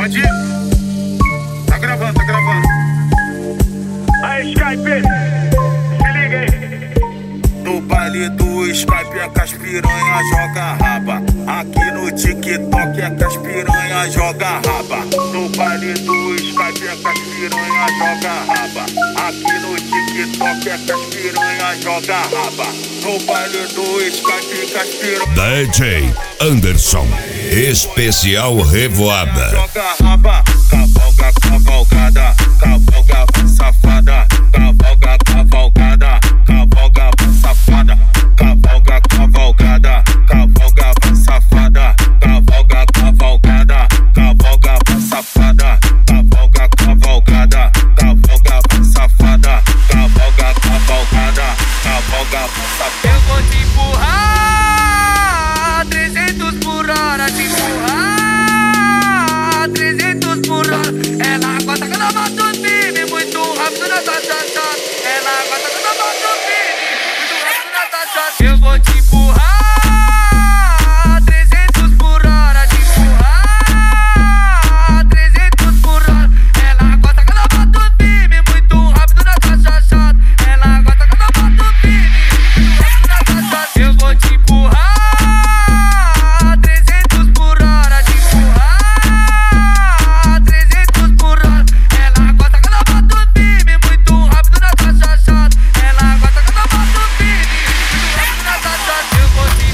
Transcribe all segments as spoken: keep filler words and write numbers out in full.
Pode ir. Tá gravando, tá gravando. Aí, Skype, se liga aí. No baile do Skype é que as piranha joga raba. Aqui no TikTok é que as piranha joga raba. No baile do Skype é que as piranha joga raba. Aqui no TikTok é que as piranha joga raba. No baile do Skype que as piranha D J Anderson, especial Revoada. joga raba. Cavalga, cavalgada, cavalga, safada. Cavalga, cavalgada, cavalga, safada. Cavalga, cavalgada, cavalga, safada. Cavalga, cavalgada, cavalga, safada. Cavalga, cavalgada, cavalga, safada. Cavalga, cavalgada, cavalga, safada. Eu vou te empurrar trezentos por hora, te empurrar trezentos por hora. Ela gosta que eu não boto firme, muito rápido na tua chata. Ela gosta que eu não boto firme, muito rápido na tua chata. Eu vou te empurrar trezentos por hora, te empurrar trezentos por hora. Ela gosta que eu não boto firme, muito rápido na tua chata. Ela gosta que eu não boto firme, muito rápido na tua chata. Eu vou te empurrar trezentos por hora, te empurrar trezentos por hora. Ela gosta que eu não boto firme, muito rápido na tua chata. Ela gosta que eu não boto firme, muito rápido na tua chata. Eu vou te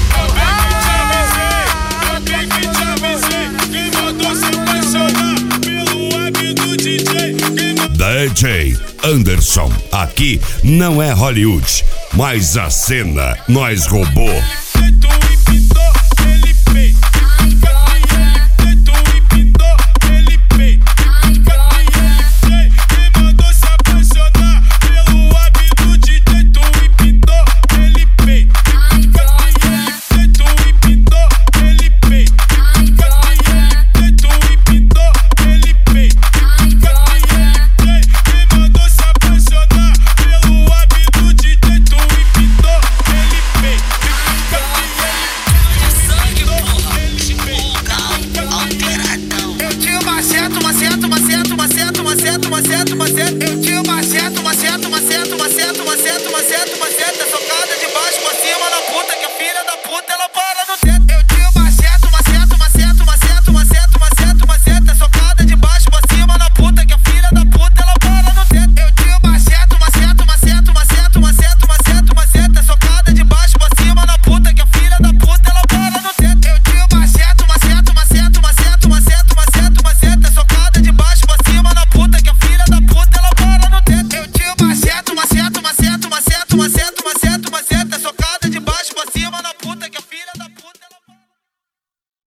Eu tenho que te avisei, quem mandou se apaixonar pelo web do D J. Quem mandou D J Anderson, aqui não é Hollywood, mas a cena nós roubou.